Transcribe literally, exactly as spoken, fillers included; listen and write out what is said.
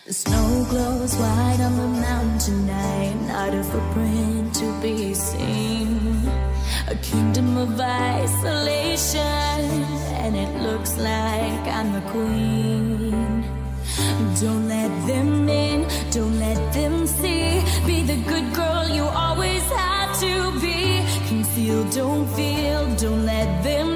The snow glows white on the mountain tonight, not a footprint to be seen. A kingdom of isolation, and it looks like I'm the queen. Don't let them in, don't let them see. Be the good girl you always had to be. Conceal, don't feel, don't let them